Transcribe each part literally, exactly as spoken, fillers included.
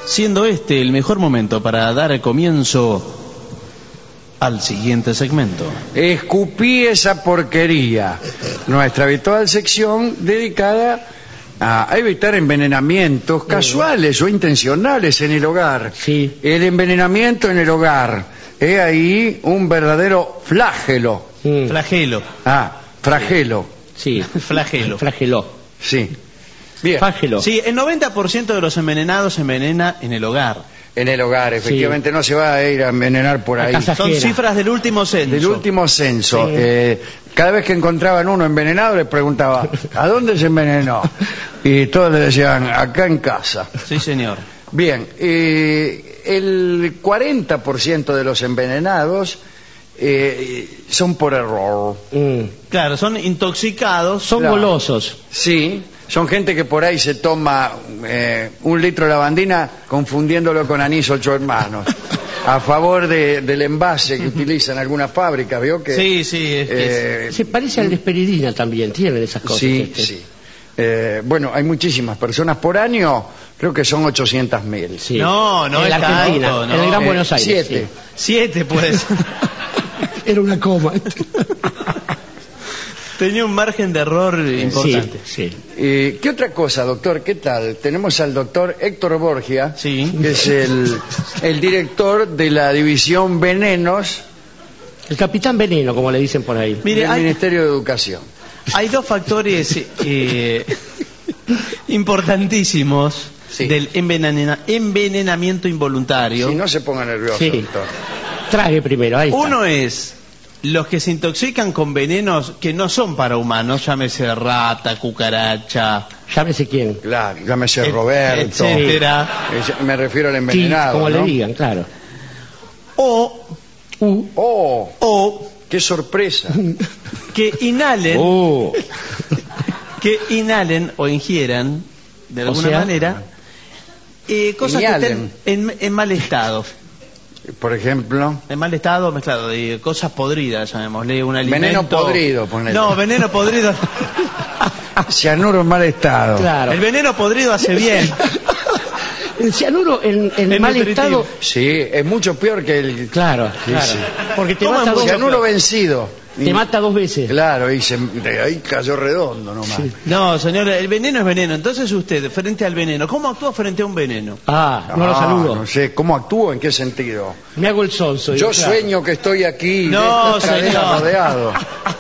siendo este el mejor momento para dar comienzo al siguiente segmento. Escupí esa porquería, nuestra habitual sección dedicada a evitar envenenamientos casuales o intencionales en el hogar. Sí. El envenenamiento en el hogar es ahí un verdadero flagelo. Mm. Flagelo. Ah, flagelo. Sí. Flagelo. Flagelo. Sí. Bien. Flagelo. Sí, el noventa por ciento de los envenenados se envenena en el hogar. En el hogar, efectivamente, Sí. no se va a ir a envenenar por A ahí. casa Son ajena. cifras del último censo. Del último censo. Sí. Eh, cada vez que encontraban uno envenenado, les preguntaba, ¿a dónde se envenenó? Y todos le decían, acá en casa. Sí, señor. Bien, eh, el cuarenta por ciento de los envenenados eh, son por error. Mm. Claro, son intoxicados. Son Claro. golosos. Sí, son gente que por ahí se toma eh, un litro de lavandina confundiéndolo con anís ocho hermanos. A favor de, del envase que utilizan algunas fábricas, ¿vio? Que, Sí, sí, es que eh, Se parece al desperidina también, tienen esas cosas. sí, este. sí. Eh, bueno, hay muchísimas personas por año, creo que son ochocientas mil. Sí. No, no en es la Argentina, tanto, no. en el Gran Eh, Buenos Aires. siete. Siete, pues. sí. Era una coma. Tenía un margen de error importante. Sí, sí. Eh, ¿Qué otra cosa, doctor? ¿Qué tal? Tenemos al doctor Héctor Borgia, Sí. que es el, el director de la división Venenos El capitán veneno, como le dicen por ahí. Mire, del hay- Ministerio de Educación. Hay dos factores eh, importantísimos Sí. del envenena- envenenamiento involuntario. Si no se ponga nervioso, Sí. doctor. Trague primero, ahí está. Uno es los que se intoxican con venenos que no son para humanos, llámese rata, cucaracha, Llámese quién. Claro, llámese et- Roberto. etcétera. Eh, Me refiero al Sí, envenenado, como ¿no? le digan, claro. O, Uh. ¡Oh! o ¡Qué sorpresa! que inhalen, Oh. que inhalen o ingieran de O alguna sea, manera eh, cosas que Inhalen. estén en, en mal estado. Por ejemplo, En mal estado mezclado de cosas podridas, llamémosle un alimento. Veneno podrido, ponele. No, veneno podrido. cianuro en mal estado. Claro. El veneno podrido hace bien. El cianuro en, en Es mal nutritivo. estado. Sí, es mucho peor que el Claro, Sí, claro. sí. Porque te ¿Cómo mata, es dos, mucho cianuro vencido. te mata dos veces. Claro, y se, de ahí cayó redondo nomás. Sí. No, señor, el veneno es veneno. Entonces usted, frente al veneno, ¿cómo actúa frente a un veneno? Ah, no lo Ah, saludo. No sé, ¿cómo actúo? ¿En qué sentido? Me hago el sonso. Yo digo, claro. sueño que estoy aquí, No, de esta cadena señor. rodeado.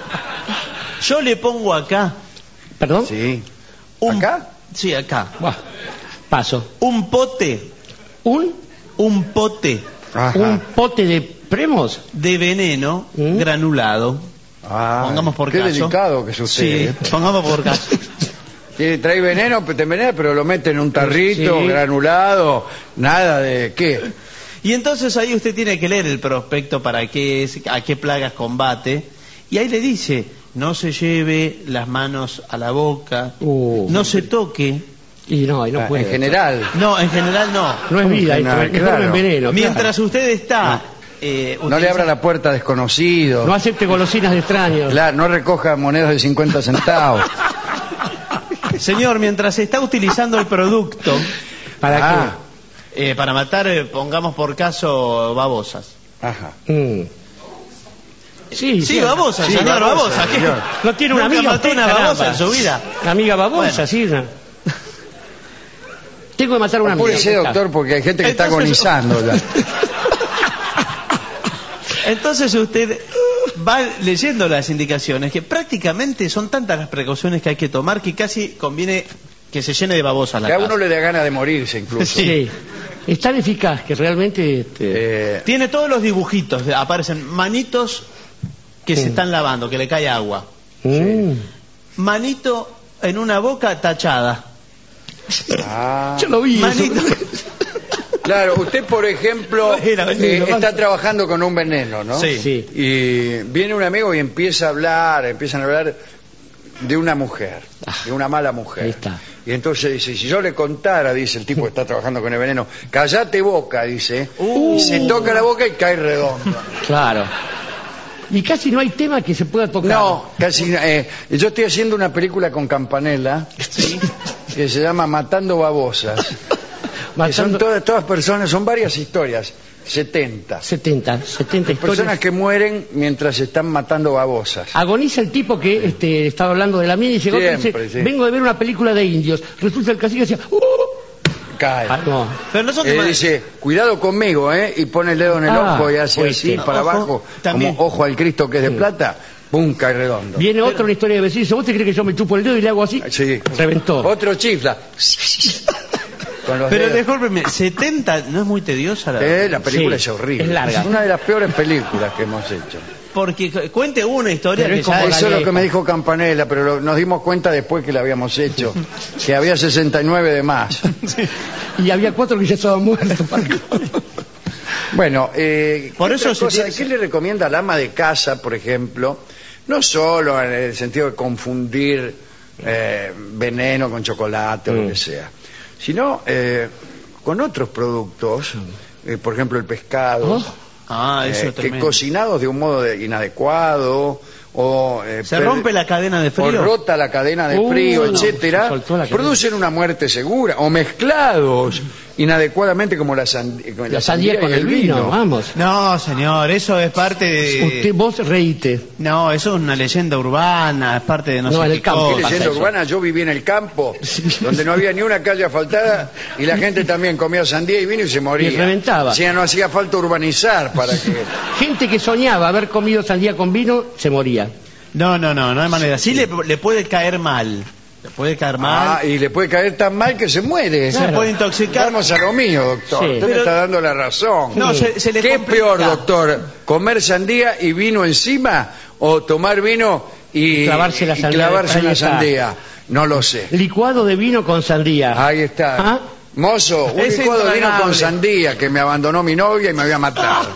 Yo le pongo acá ¿Perdón? Sí. un... ¿Acá? Sí, acá. Buah. Paso. Un pote, Un, un pote Ajá. un pote de premos. de veneno ¿Mm? granulado. Ah, Pongamos por qué caso. delicado que es usted. Sí, ¿eh? pongamos por caso. Tiene- Trae veneno, te envenena, pero lo mete en un tarrito, Sí. granulado, nada de qué. Y entonces ahí usted tiene que leer el prospecto para qué es, a qué plagas combate. Y ahí le dice, no se lleve las manos a la boca, Uh. no se toque. Y no, y no Ah, puede. en general. No, en general no. No es vida, En esto, general, es mejor claro. me enveneno. Mientras usted está... eh, No le utiliza- abra la puerta a desconocidos. claro. No acepte golosinas de extraños. Claro, no recoja monedas de cincuenta centavos. Señor, mientras está utilizando el producto ¿Para Ah, eh, para matar, eh, pongamos por caso, babosas. Ajá. qué? Mm. Sí, Sí, babosas, Sí, señor, babosa, babosas. ¿qué? señor. No tiene una Nunca amiga mató usted, una caramba. babosa en su vida. La amiga babosa, Bueno. sí. no. Tengo que matar a una amiga. Apúrese, doctor, porque hay gente que está Entonces- agonizando ya. Entonces usted va leyendo las indicaciones, que prácticamente son tantas las precauciones que hay que tomar que casi conviene que se llene de babosas la Que a casa. uno le da ganas de morirse incluso. Sí. Es tan eficaz que realmente. Este, Eh, Tiene todos los dibujitos, aparecen manitos que se Sí. están lavando, que le cae agua. mm. Manito en una boca tachada. ah. Yo lo vi. eso. Manito. Claro, usted, por ejemplo, Bueno, eh, bueno, está trabajando con un veneno, ¿no? Sí. Sí. Y viene un amigo y empieza a hablar, empiezan a hablar de una mujer, de una mala mujer. Ahí está. Y entonces dice, si yo le contara, dice el tipo que está trabajando con el veneno, callate boca, dice, Uh. y se toca la boca y cae redondo. Claro. Y casi no hay tema que se pueda tocar. No, casi. Eh, yo estoy haciendo una película con Campanella que se llama Matando Babosas. Que son todas, todas personas, son varias historias, setenta. setenta, setenta historias. Personas que mueren mientras están matando babosas. Agoniza el tipo que este, estaba hablando de la mina y llegó y dice, sí. vengo de ver una película de indios. Resulta el cacique decía, ¡uh! Cae. Ah, no. Pero no son Eh, más- dice, cuidado conmigo, ¿eh? Y pone el dedo en el Ah, ojo y hace pues así sí. para Ojo, abajo, también. como ojo al Cristo que es de plata, pum, cae redondo. Viene otro, una historia de vecinos. ¿Vos te crees que yo me chupo el dedo y le hago así? Sí. Reventó. Otro chifla. Con los Pero dedos. discúlpeme, setenta no es muy tediosa la Eh, la película Sí, es horrible. es larga. una de las peores películas que hemos hecho. Porque cu- cuente una historia Pero que es como ya la es- Eso es lo que vieja. me dijo Campanella, pero lo- nos dimos cuenta después que la habíamos hecho, que había sesenta y nueve de más. Y había cuatro que ya estaban muertos. Bueno, eh, Por ¿qué eso otra se cosa- tiene- ¿qué le recomienda al ama de casa, por ejemplo? No solo en el sentido de confundir eh, veneno con chocolate o lo Mm. que sea, sino eh, con otros productos, eh, por ejemplo el pescado, Oh. Ah, eso eh, es que tremendo. cocinados de un modo de- inadecuado o eh, Se per- rompe la cadena de o frío. rota la cadena de Uh, frío, no, etcétera, se soltó la cadena. producen una muerte segura o mezclados inadecuadamente como la, sand- con La sandía con y el vino, vamos. No, señor, eso es parte de... Usted, vos reíte. No, eso es una leyenda urbana, es parte de no, No, sé en qué el campo. ¿Qué cosa. leyenda eso. urbana? Yo viví en el campo, donde no había ni una calle asfaltada y la gente también comía sandía y vino y se moría. Y reventaba. O sea, no hacía falta urbanizar para que... Gente que soñaba haber comido sandía con vino, se moría. No, no, no, no hay manera. Sí le, le puede caer mal. Le puede caer mal. Ah, y le puede caer tan mal que se muere. Se puede intoxicar. Vamos a lo mío, doctor. Sí. Usted me Pero- está dando la razón. No, se- se le ¿Qué es complica. peor, doctor? ¿Comer sandía y vino encima? ¿O tomar vino y, Clavarse la y sandía? clavarse Ahí una está. sandía? No lo sé. Licuado de vino con sandía. Ahí está. ¿Ah? Mozo, un Es licuado de vino intragable. con sandía que me abandonó mi novia y me había matado.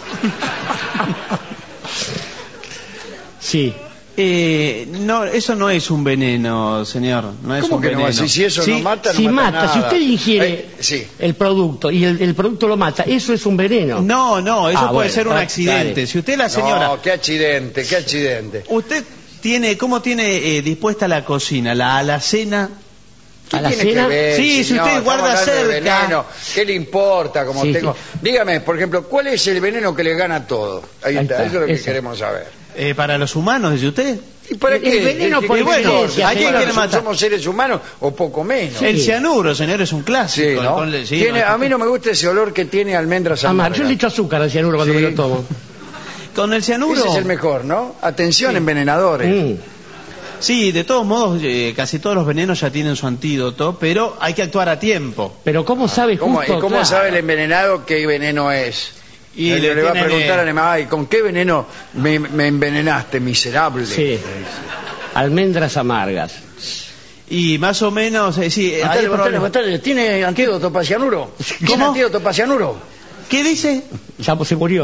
Sí. Eh, no, eso no es un veneno, señor. No es ¿Cómo un que no? veneno. Si, si eso Sí, no mata, no Si mata, mata, si nada. usted ingiere Eh, sí. el producto y el, el producto lo mata, eso es un veneno. No, no, eso Ah, puede bueno, ser un dale. accidente. Si usted, la señora, No, qué accidente, qué accidente. usted tiene, ¿cómo tiene eh, dispuesta la cocina? La alacena. ¿Qué ¿A la tiene cena? que ver, Sí, si señor? usted Estamos guarda hablando de cerca. veneno. ¿Qué le importa como Sí, tengo? sí. Dígame, por ejemplo, ¿cuál es el veneno que le gana todo? Ahí, Ahí está, está, eso es lo que ese. queremos saber. Eh, para los humanos, dice usted. ¿Y para El- qué? el veneno ¿Qué- por qué excelencia, importa? ¿A quién señor. quiere matar? ¿Somos seres humanos o poco menos? Sí. El cianuro, señor, es un Sí, clásico. ¿no? Con- sí, Tiene- no, a mí no me gusta ese olor que tiene almendras Amar, amargas. yo le echo azúcar al cianuro cuando Sí. me lo tomo. Con el cianuro. Ese es el mejor, ¿no? Atención, envenenadores. Mm. Sí, de todos modos, eh, casi todos los venenos ya tienen su antídoto, pero hay que actuar a tiempo. Pero ¿cómo sabe ¿Cómo, justo? ¿Y cómo Claro. sabe el envenenado qué veneno es? Y Y le le, va a tiene- preguntar al animal, "Ay, ¿con qué veneno me, me envenenaste, miserable?" Sí. Almendras amargas. Y más o menos, eh, sí, hay Matale, matale, problemas. matale. ¿Tiene antídoto para cianuro? ¿Tiene ¿Cómo? antídoto para cianuro? ¿Qué dice? Ya pues, se murió.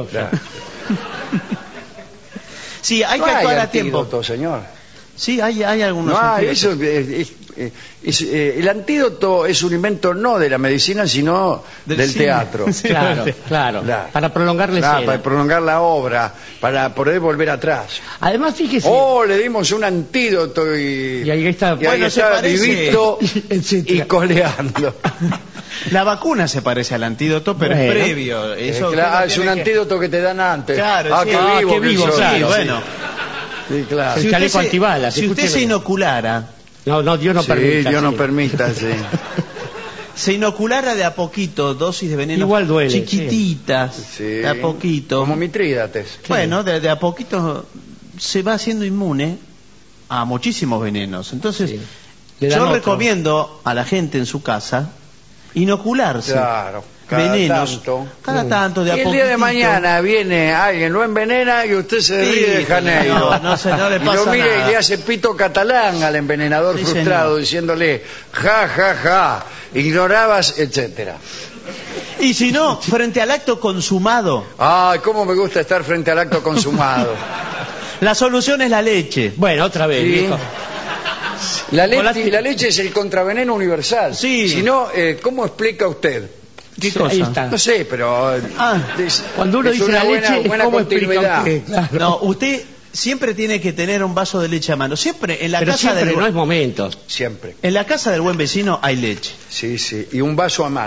Sí, hay No que hay actuar a tiempo. antídoto, señor. Sí, hay, hay algunos No hay, antídotos. eso es- es- es- es- eh, el antídoto es un invento no de la medicina, sino del, cine. teatro. Sí, Claro, sí. claro. Claro. Para prolongar la Claro, escena. para prolongar la obra, para poder volver atrás. Además, fíjese. Oh, le dimos un antídoto y, Y ahí está. y ahí Bueno, se está parece. vivito Etcétera. y coleando. La vacuna se parece al antídoto, pero Bueno. es previo. Eh, Eso claro, usted no es un tiene que- antídoto que te dan antes. Claro, ah, sí. qué Ah, vivo, qué que vivo, sos. Sí, claro, bueno. Sí, claro. El Si usted, chaleco se, antibalas, si usted se escúcheme. inoculara, No, no, Dios no Sí, permita. Dios no sí. permita, sí. se inoculara de a poquito dosis de veneno Igual duele, chiquititas, Sí. de a poquito. Como mitrídates. Bueno, de, de a poquito se va haciendo inmune a muchísimos venenos. Entonces, Sí. Le dan yo otro. recomiendo a la gente en su casa inocularse Claro. Cada venenos tanto. cada tanto, de a Y el día de poquitito. mañana viene alguien, lo envenena y usted se Sí, ríe de Janeiro. no, no se- no le y pasa lo mira nada. y le hace pito catalán al envenenador Sí, frustrado señor. diciéndole ja, ja, ja, ignorabas, etcétera. Y si no, frente al acto consumado, Ay, cómo me gusta estar frente al acto consumado. la solución es la leche. Bueno, otra vez, Sí. viejo. La Con la- leche, la leche es el contraveneno universal. Sí. Si no, eh, ¿cómo explica usted? ¿Qué Sí, cosa? ahí está. No sé, pero... eh, Ah, es- Cuando uno es dice una la buena, leche, es buena como explica continuidad. usted, claro. No, usted siempre tiene que tener un vaso de leche a mano. Siempre en la Pero casa siempre del no es momento. Siempre. en la casa del buen vecino hay leche. Sí, sí. Y un vaso a mano.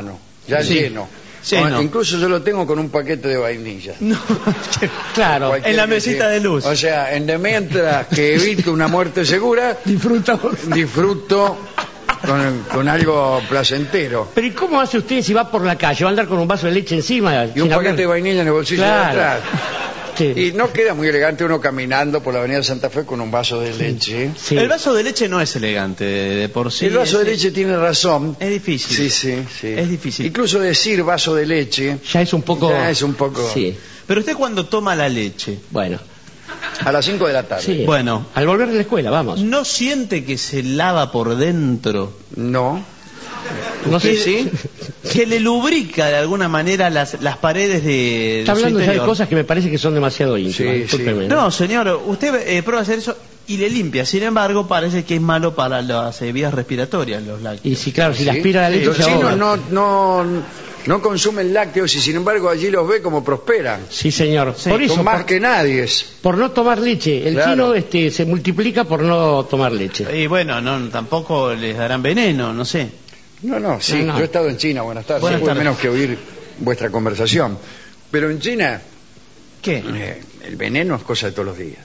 ya Sí. lleno. Lleno. O- incluso yo lo tengo con un paquete de vainilla. No, Claro, Cualquier en la que mesita sea. de luz. O sea, en de mientras que evito una muerte segura, disfruta. disfruto con, con algo placentero. Pero ¿y cómo hace usted si va por la calle? ¿Va a andar con un vaso de leche encima? Y un paquete de vainilla en el bolsillo Claro. de atrás. Sí. Y no queda muy elegante uno caminando por la avenida Santa Fe con un vaso de leche. Sí. El vaso de leche no es elegante de, de por sí. El vaso es, de leche tiene razón. es difícil. Sí, sí, sí. Es difícil. Incluso decir vaso de leche Ya es un poco... ya es un poco... Sí, Pero usted cuando toma la leche, bueno. A las cinco de la tarde. Sí. Bueno. Al volver de la escuela, vamos. ¿no siente que se lava por dentro? No. No sé que, si... que le lubrica de alguna manera las, las paredes de, Está de su hablando ya de interior. cosas que me parece que son demasiado íntimas. Sí, discúlpeme. sí. No, señor, usted eh, prueba a hacer eso y le limpia. Sin embargo, parece que es malo para las eh, vías respiratorias los lácteos. Y si, claro, si ¿Sí? la aspira la leche Los se chinos ahoga. no, no, no consumen lácteos y sin embargo allí los ve como prosperan. Sí, señor. Sí, por eso, Son más por, que nadie. por no tomar leche. El Claro. chino este, se multiplica por no tomar leche. Y bueno, no, tampoco les darán veneno, no sé. No, no, sí, No, no. yo he estado en China, buenas tardes, Buenas no puedo tardes. menos que oír vuestra conversación. Pero en China ¿Qué? eh, el veneno es cosa de todos los días.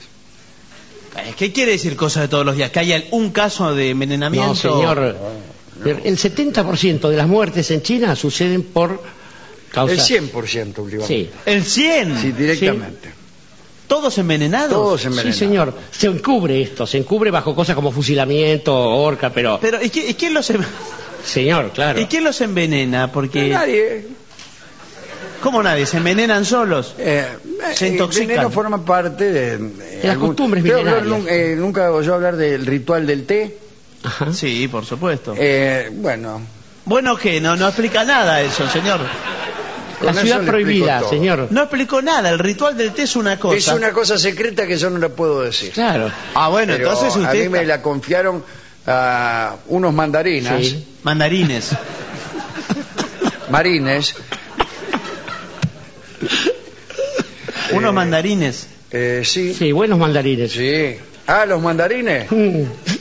Eh, ¿Qué quiere decir cosa de todos los días? ¿Que haya un caso de envenenamiento? No, señor. El setenta por ciento de las muertes en China suceden por causa... El cien por ciento últimamente. Sí. ¿El cien? Sí, directamente. ¿Todos envenenados? Todos Sí, envenenados. señor. Se encubre esto, se encubre bajo cosas como fusilamiento, horca, pero... Pero, ¿y, qué- y quién los, en- Señor, claro. ¿y quién los envenena? Porque... Nadie. ¿Cómo nadie? ¿Se envenenan solos? Eh, Se el intoxican. veneno forma parte de, de las algún- costumbres Creo que milenarias. nun- eh, nunca oyó hablar del ritual del té. Ajá. Sí, por supuesto. Eh, bueno, Bueno, ¿qué? No, no explica nada eso, señor. La con ciudad eso le prohibida, explico todo. señor. No explicó nada. El ritual del té es una cosa. es una cosa secreta que yo no la puedo decir. Claro. Ah, bueno, Pero entonces a usted... mí me está- la confiaron a unos mandarinas, Sí. Mandarines. marines, Unos mandarines. eh, sí, Sí, buenos mandarines. sí. Ah, los mandarines. Mm.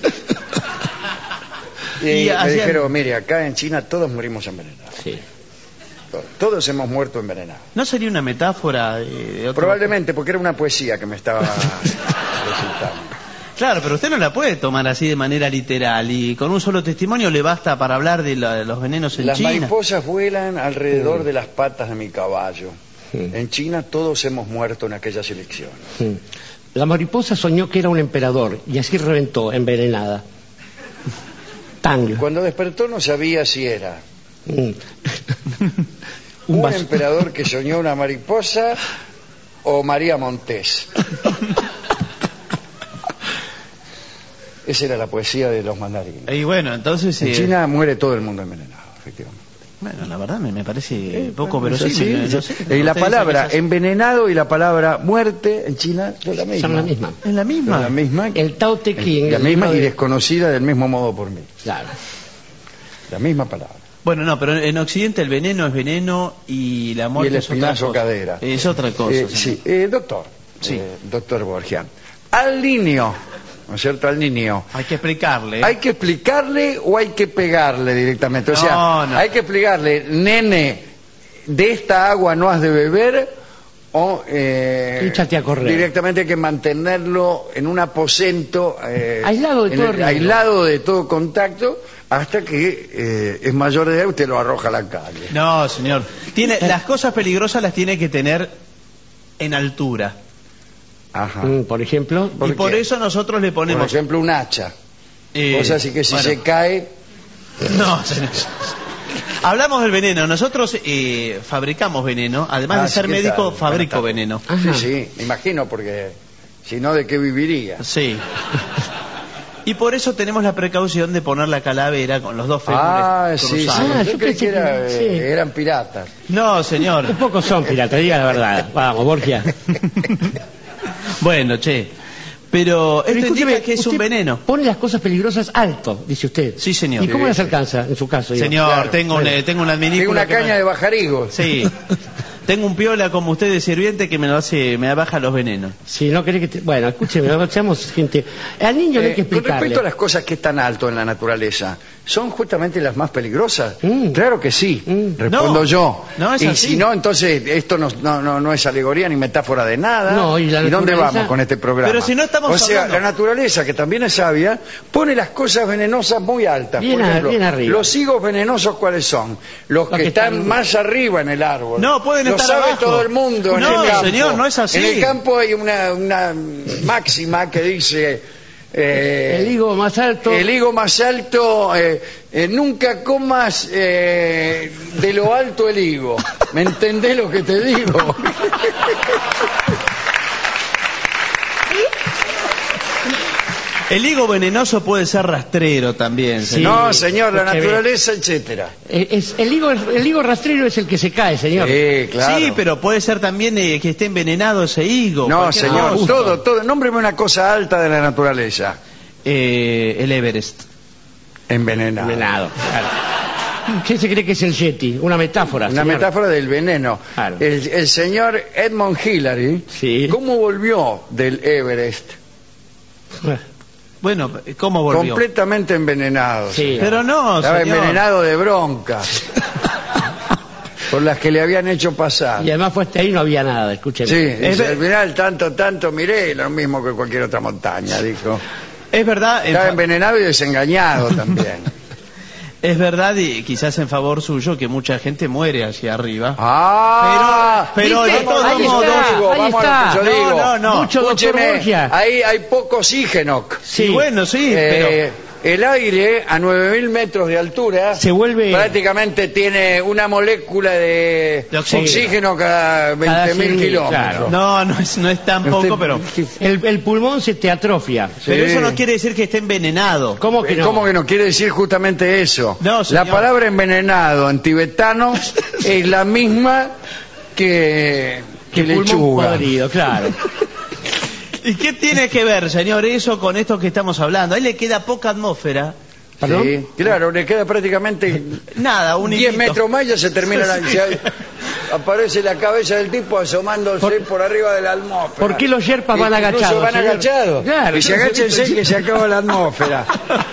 Y, Y me hacían- dijeron, mire, acá en China todos morimos envenenados. Sí. Todos, todos hemos muerto envenenados. ¿No sería una metáfora de, de otro... Probablemente porque era una poesía que me estaba recitando. Claro, pero usted no la puede tomar así de manera literal y con un solo testimonio le basta para hablar de, la- de los venenos en Las China. mariposas vuelan alrededor de las patas de mi caballo. Sí. En China todos hemos muerto en aquellas elecciones. Mm. La mariposa soñó que era un emperador y así reventó, envenenada. Tang. Cuando despertó no sabía si era Mm. Un un vaso. emperador que soñó una mariposa o María Montés. Esa era la poesía de los mandarines. Y bueno, entonces... En eh, China muere todo el mundo envenenado, efectivamente. Bueno, la verdad me, me parece poco Bueno, verosímil. sí, no sí. sé, Y la usted dice palabra que es así. envenenado y la palabra muerte en China son la misma. Son la misma. Es la misma. Son la misma. El Tao Te Ching. La el misma libro y de- desconocida del mismo modo por mí. Claro. La misma palabra. Bueno, no, pero en Occidente el veneno es veneno y la Y muerte el es otra espinazo cosa. cadera. Es otra cosa. Eh, señor. sí, eh, doctor. Sí. eh, doctor Borgia. Al niño, ¿no es cierto? Al niño. Hay que explicarle. ¿eh? ¿Hay que explicarle o hay que pegarle directamente? O sea, No, no. hay que explicarle, nene, de esta agua no has de beber o eh, Échate a correr. directamente hay que mantenerlo en un aposento eh, Aislado de en todo el- riesgo. aislado de todo contacto hasta que eh, es mayor de edad y usted lo arroja a la calle. No, señor. Tiene, las cosas peligrosas las tiene que tener en altura. Ajá. Mm, por ejemplo. ¿Por y por qué? eso nosotros le Por ponemos... ejemplo, un hacha. eh, Cosa así que si bueno, se cae, No, señor. Hablamos del veneno. Nosotros eh, fabricamos veneno. Además Ah, de sí, ser ¿qué médico, tal? fabrico Buenas veneno. Ajá. sí, sí, me imagino, porque si no, ¿de qué viviría? Sí. Y por eso tenemos la precaución de poner la calavera con los dos fémures Ah, sí, sí. cruzados. Ah, Yo yo creí pensé que era, que- eh, sí. eran piratas. No, señor. Un poco son piratas, diga la verdad. Vamos, Borgia. Bueno, che. Pero Pero esto indica escúcheme, que es un usted veneno. Pone las cosas peligrosas alto, dice usted. Sí, señor. ¿Y cómo Sí, las sí. alcanza en su caso? digo? Señor, Claro. tengo, un, Bueno. eh, tengo un Tengo adminículo una que caña me- de bajarigos. Sí. Tengo un piola como usted de sirviente que me lo hace, me baja los venenos. Si no querés que te... Bueno, escúcheme, seamos gente... Al niño no hay que Eh, con explicarle. respecto a las cosas que están alto en la naturaleza, son justamente las más peligrosas. Mm. Claro que sí, Mm. respondo No, yo. no es y así. si no, entonces esto no, no, no, no es alegoría ni metáfora de nada. No, ¿y la dónde naturaleza? vamos con este programa? Pero si no estamos o sea, hablando- la naturaleza, que también es sabia, pone las cosas venenosas muy altas. Bien Por a- ejemplo, bien arriba. los higos venenosos, ¿cuáles son? Los, Los que, que están, están- más arriba en el árbol. No, pueden Lo estar sabe abajo. todo el mundo. No, en el campo. señor, no es así. En el campo hay una, una máxima que dice... eh, El higo más alto. el higo más alto, eh, eh, nunca comas eh, de lo alto el higo. ¿Me entendés lo que te digo? El higo venenoso puede ser rastrero también, Sí. señor. No, señor, la porque- naturaleza, etcétera. Eh, es- el, higo, el higo rastrero es el que se cae, señor. Sí, claro. Sí, pero puede ser también eh, que esté envenenado ese higo. No, cualquier señor, cosa. todo, todo. Nómbreme una cosa alta de la naturaleza. Eh, el Everest. Envenenado. Envenenado, claro. ¿Qué se cree que es el Yeti? Una metáfora, Una señor. metáfora del veneno. Claro. El, el señor Edmund Hillary, Sí. ¿cómo volvió del Everest? Bueno, ¿cómo volvió? Completamente envenenado. Sí. señor. Pero no, Estaba señor. envenenado de bronca. Por las que le habían hecho pasar. Y además fue hasta ahí no había nada, escúcheme. Sí, Es dice, ver- al final tanto, tanto miré, lo mismo que cualquier otra montaña, dijo. Es verdad, en Estaba fa- envenenado y desengañado también. es verdad y quizás en favor suyo que mucha gente muere hacia arriba. Ah, Pero- pero ¿Viste? de todos Ahí modos- está, digo, ahí vamos a lo que yo está. digo. No, no, no. Mucho doctor Escúcheme, Borgia. ahí hay poco oxígeno. Sí, bueno, sí, Eh, el aire a nueve mil metros de altura Se vuelve- prácticamente tiene una molécula de, De oxígeno. oxígeno cada veinte cien mil mil, kilómetros. claro. pero no, no es, no es tan Usted- poco, pero, El, el pulmón se te atrofia. pero Sí. eso no quiere decir que esté envenenado. ¿Cómo que Eh, no? ¿Cómo que no quiere decir justamente eso? No, señor. La palabra envenenado en tibetano es la misma que, que Que pulmón lechuga. podrido, claro. ¿Y qué tiene que ver, señor, eso con esto que estamos hablando? Ahí le queda poca atmósfera. ¿Perdón? Sí, claro, le queda prácticamente Nada, un diez hilito. metros más, ya se termina la... Sí. se- aparece la cabeza del tipo asomándose por, Por- arriba de la atmósfera. ¿Por qué los yerpas van Incluso agachados, van señor? agachados. Claro, y se yo no sé agachense esto. que se acaba la atmósfera.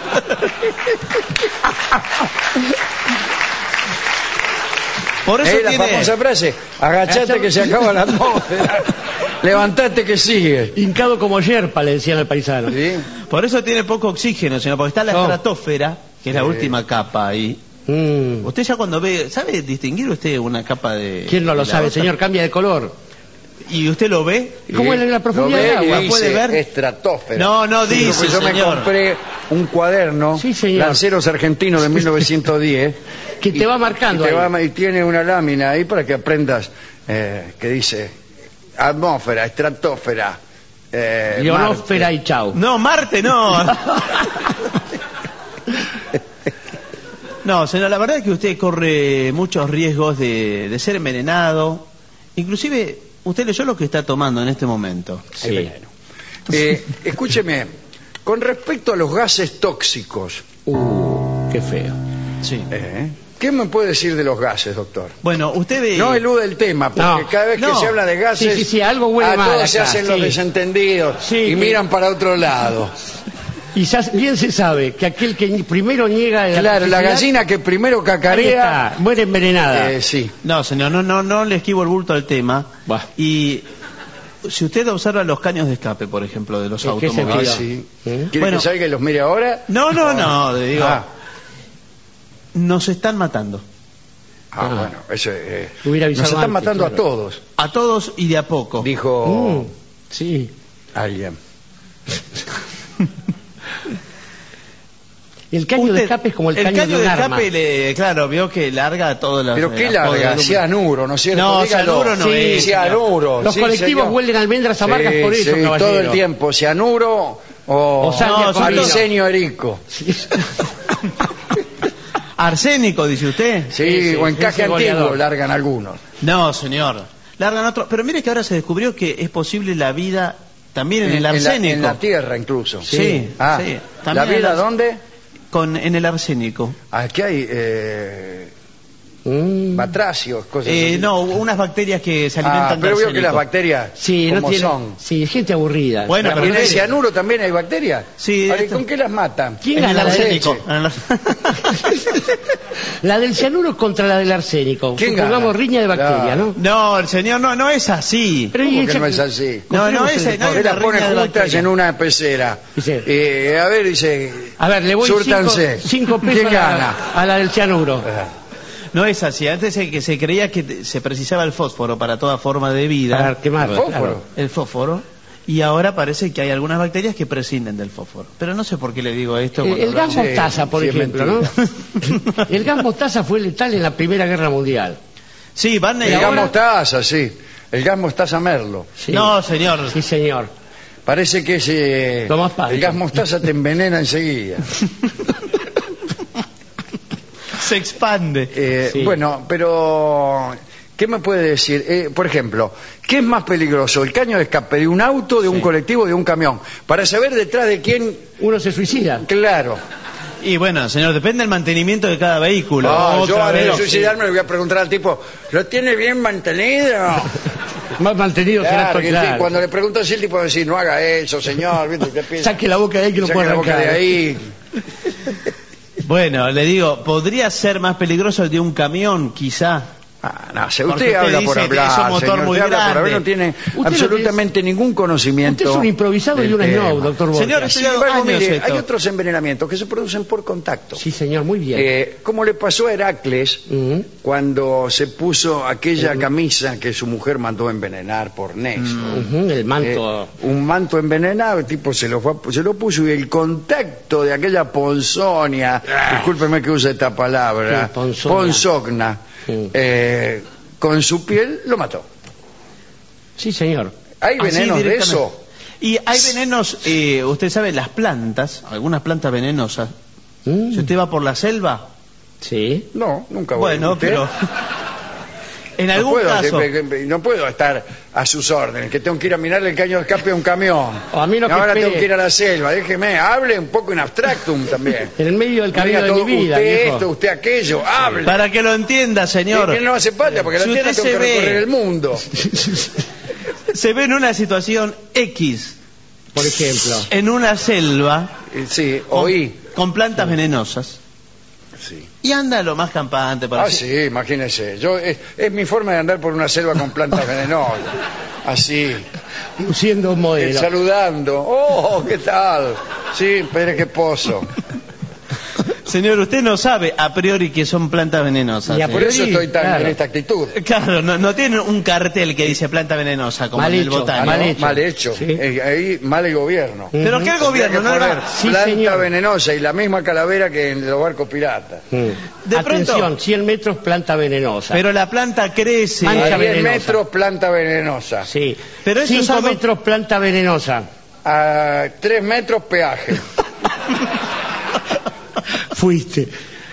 Por eso Es la tiene... famosa frase, agachate que se acaba la atmósfera. Levantate que sigue. Hincado como yerpa, le decían al paisano. ¿Sí? Por eso tiene poco oxígeno, señor, porque está la No. estratosfera, que es la Sí. última capa ahí. Mm. Usted ya cuando ve, ¿sabe distinguir usted una capa de... ¿Quién no lo de la sabe, otra? señor? Cambia de color. ¿Y usted lo ve? ¿Cómo Sí. es la profundidad Lo ve del agua? y dice ¿Puede ver? estratosfera. No, no Sí, dice, porque yo me señor. compré un cuaderno, Sí, señor. Lanceros Argentinos de mil novecientos diez. Que te va marcando y, te ahí. va- y tiene una lámina ahí para que aprendas eh, que dice atmósfera, estratosfera, eh, Ionósfera Marte. y chau. No, Marte no. No, señor, la verdad es que usted corre muchos riesgos de, de ser envenenado. Inclusive, usted leyó lo que está tomando en este momento. Sí. Es veneno. Eh, escúcheme, con respecto a los gases tóxicos, Uh, qué feo. Sí. ¿eh? ¿qué me puede decir de los gases, doctor? Bueno, usted ve... No elude el tema, porque No, cada vez que no. se habla de gases, Sí, sí, sí, algo huele a mal todos se acá, hacen los sí. desentendidos Sí, y que- miran para otro lado. Y ya bien se sabe que aquel que ni- primero niega la Claro, la toxicidad, gallina que primero ahí cacarea, está, muere envenenada. eh, sí. No, señor, no, no, no le esquivo el bulto al tema. Buah. Y si usted observa los caños de escape, por ejemplo, de los ¿En qué automóviles... Ah, sentido? sí. ¿Eh? ¿Quiere Bueno. que salga y los mire ahora? No, no, no, digo, Ah, nos están matando. ah, Ah. bueno, eso eh, Hubiera nos avisado están antes, matando a claro. todos, A todos y de a poco. dijo Mm, sí. alguien. El caño Usted- de escape es como el, caño, de un de arma. escape, le- claro, vio que larga todas las... Pero qué las larga, podas de- cianuro, ¿no es cierto? No, Dígalo. cianuro no Sí, es, cianuro. Los sí, colectivos señor. huelen almendras amargas Sí, por eso, sí, caballero. todo el tiempo, cianuro o, O sangre No, con vino. arsenio erico. Sí. Arsénico, dice usted. Sí, Ese- o encaje ese antiguo goleador. largan algunos. No, señor. Largan otro. Pero mire que ahora se descubrió que es posible la vida también en, el la, arsénico. en la tierra incluso. Sí, Ah, sí. ¿la También en vida el- dónde? Con, en el arsénico. Aquí hay... eh, Mm. Batracios, cosas Eh, así. no, unas bacterias que se alimentan Ah, pero de veo que las arsénico. bacterias, Sí, como no tiene, son. sí, gente aburrida. Bueno, ¿Y pero en no el es- cianuro también hay bacterias? Sí, Ahora, ¿y esto- ¿con qué las matan? ¿Quién En el gana la arsénico. leche? En el- La del cianuro contra la del arsénico. ¿Quién Supongamos gana? riña de bacteria, Claro. ¿no? No, el señor, no, no es así. Pero ¿Cómo y que esa- no es así? No, no, Construimos ese, el- no hay Usted una las pone riña de juntas bacterias. en una pecera. Dice- Eh, a ver, dice... A ver, le voy cinco, Súrtanse. cinco pesos ¿Quién a la, gana? a la del cianuro. No es así. Antes se, que se creía que te- se precisaba el fósforo para toda forma de vida. Para quemarla, Fósforo. claro. El fósforo. Y ahora parece que hay algunas bacterias que prescinden del fósforo. Pero no sé por qué le digo esto. Eh, cuando el gas hablamos- mostaza, por sí, es ejemplo, ¿no? El gas mostaza fue letal en la Primera Guerra Mundial. Sí, van El y gas ahora- mostaza, sí. El gas mostaza merlo. Sí. No, señor. Sí, señor. Parece que ese, Lo más fácil. el gas mostaza te envenena enseguida. Se expande. Eh, Sí. Bueno, pero ¿qué me puede decir? Eh, por ejemplo, ¿qué es más peligroso? ¿El caño de escape de un auto, de un Sí. colectivo, de un camión? Para saber detrás de quién... Uno se suicida. Claro. Y bueno, señor, depende del mantenimiento de cada vehículo. No, yo Otra antes de vez. suicidarme le voy a preguntar al tipo, ¿lo tiene bien mantenido? Más mantenido será Claro, todo que sí, claro. cuando le pregunto así, el tipo va a decir, no haga eso, señor. ¿viste? Te pide- Saque la boca de ahí que no Saque puede la boca de arrancar. ahí. Bueno, le digo, podría ser más peligroso el de un camión, quizá. Ah, no, sé, Porque usted usted habla por dice que hablar, es un motor señor, muy usted habla por grande. hablar, no tiene lo absolutamente ningún conocimiento. Usted es un improvisado y del un tema. snob, doctor Borges. Señor, Sin estudiado embargo, años mire, esto. hay otros envenenamientos que se producen por contacto. Sí, señor, muy bien. Eh, como le pasó a Heracles Ujú. cuando se puso aquella camisa que su mujer mandó envenenar por Néstor. Ujú, el manto. Eh, un manto envenenado, el tipo se lo, fue a- se lo puso y el contacto de aquella ponzonia, discúlpeme que use esta palabra, Sí, ponzonia. ponzogna, Sí. eh, con su piel lo mató. Sí, señor. ¿Hay Así venenos de directamente. eso? Y hay venenos, eh, usted sabe, las plantas, algunas plantas venenosas. Mm, Si usted va por la selva, Ah, Sí. No, nunca voy. bueno, ¿Usted? pero en No algún puedo, caso, que- no puedo estar a sus órdenes, que tengo que ir a mirarle el caño de escape a un camión. O a mí lo que Ahora espere- tengo que ir a la selva, déjeme, hable un poco en abstractum también. En el medio del camino Diga de todo, mi vida, usted viejo. esto, usted aquello, hable. para que lo entienda, señor, Que no hace falta, porque Si la tienda usted tengo que se ve- recorrer el mundo. se ve en una situación X, Por ejemplo. en una selva, Eh, Sí, con, oí. con plantas venenosas, Sí. y anda lo más campante para Ah, sí, imagínese. Yo, es, es mi forma de andar por una selva con plantas venenosas. Así, Luciendo un eh, modelo. saludando. Oh, ¿qué tal? Sí, Pérez que pozo. Señor, usted no sabe a priori que son plantas venenosas. Ni a ¿eh? Por eso estoy tan Claro. en esta actitud. Claro, no, no tiene un cartel que dice planta venenosa como Mal en el hecho, botánico. mal ¿no? hecho. Mal hecho. Sí. Eh, ahí mal el gobierno. Pero Ujú. que el gobierno no Tendría le que va- poner Sí, planta señor. venenosa y la misma calavera que en los barcos piratas. Mm. De Atención, pronto- cien metros, planta venenosa. Pero la planta crece. Mancha A diez venenosa. metros, planta venenosa. Sí. Pero eso es cinco algo- metros, planta venenosa. A tres metros, peaje. Fuiste.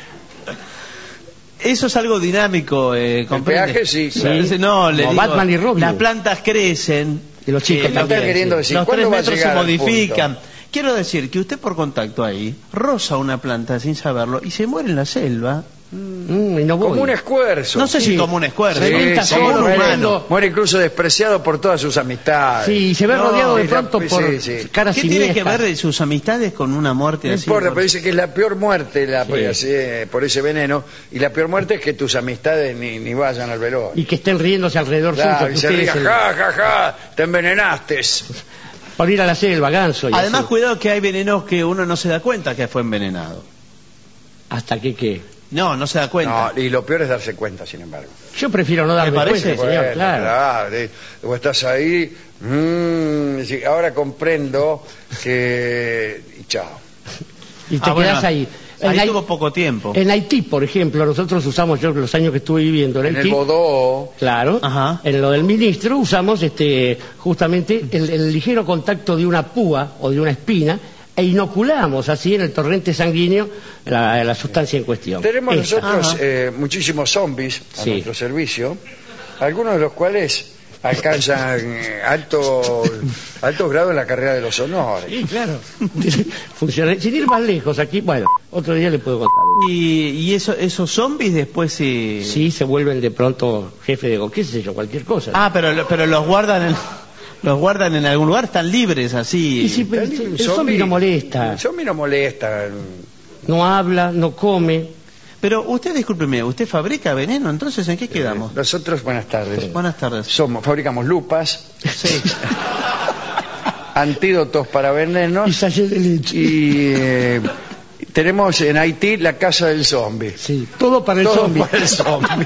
Eso es algo dinámico, eh, ¿comprende? peaje, sí, Sí. claro. No, le Como digo, Batman y Robin. las plantas crecen. Y los chicos eh, también, los- queriendo decir, los ¿cuándo tres va a metros se llegar al modifican. punto? Quiero decir que usted por contacto ahí roza una planta sin saberlo y se muere en la selva. Mm, y no voy. Como un esfuerzo. No sé Sí. si como un escuerzo. Se Sí, alimenta sí, solo, muere, humano. muere incluso despreciado por todas sus amistades. Sí, se ve No, rodeado de es la- pronto sí, por sí. caras ¿Qué tiene que siniestras. ver de sus amistades con una muerte No así? importa, por- pero dice que es la peor muerte la, Sí. así, eh, por ese veneno. Y la peor muerte es que tus amistades ni, ni vayan al velorio. Y que estén riéndose alrededor Claro, suyo. y que se ustedes ría, el- ja, ja, ja, te envenenaste. Por ir a la selva, ganso. y Además, así. cuidado que hay venenos que uno no se da cuenta que fue envenenado. ¿Hasta que qué? No, no se da cuenta. No, y lo peor es darse cuenta, sin embargo. Yo prefiero no darme parece? cuenta, señor, Bueno, claro. eh, vos estás ahí, mm, sí, ahora comprendo que... Y chao. Y te Ah, bueno, quedás ahí. En, ahí Hai- tuvo poco tiempo. en Haití, por ejemplo, nosotros usamos, yo los años que estuve viviendo en En el Haití, Bodó, claro, Ajá. en lo del ministro usamos este justamente el, el ligero contacto de una púa o de una espina e inoculamos así en el torrente sanguíneo la, la sustancia en cuestión. tenemos Esa. nosotros Ajá. eh, muchísimos zombies a Sí. nuestro servicio, algunos de los cuales alcanzan eh, altos altos grados en la carrera de los honores. Sí, claro. Funciona. Sin ir más lejos, aquí, bueno, otro día le puedo contar. Y, y eso, esos zombies después se... Sí, se vuelven de pronto jefe de, qué sé yo, cualquier cosa. Ah, pero, pero los guardan en... Los guardan en algún lugar, están libres así. Y sí, pero el, el zombie no molesta. El zombie no molesta. No habla, no come. Pero usted, discúlpeme, ¿usted fabrica veneno? Entonces, ¿en qué quedamos? Eh, nosotros, buenas tardes. Sí. Buenas tardes. Somos, fabricamos lupas, Sí. antídotos para venenos. Y sallé de leche. Y eh, tenemos en Haití la casa del zombie. Sí, todo para el Todo zombie. para el zombie.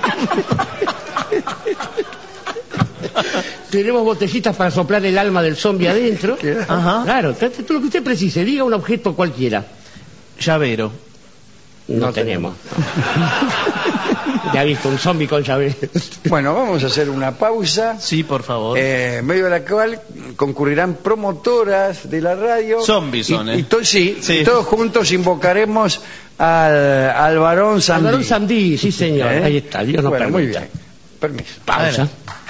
Tenemos botellitas para soplar el alma del zombie adentro. Ajá. Claro, trate todo lo que usted precise. Diga un objeto cualquiera. Llavero. No, No tenemos. Ya ha visto un zombie con llavero. Bueno, vamos a hacer una pausa. Sí, por favor. Eh, en medio de la cual concurrirán promotoras de la radio. Zombies son, y, ¿eh? y to- sí, Sí. y todos juntos invocaremos al, al varón Sandí. Alvarón Sandí, sí señor. ¿Eh? Ahí está, Dios nos Bueno, muy permita. bien. Permiso. Pausa.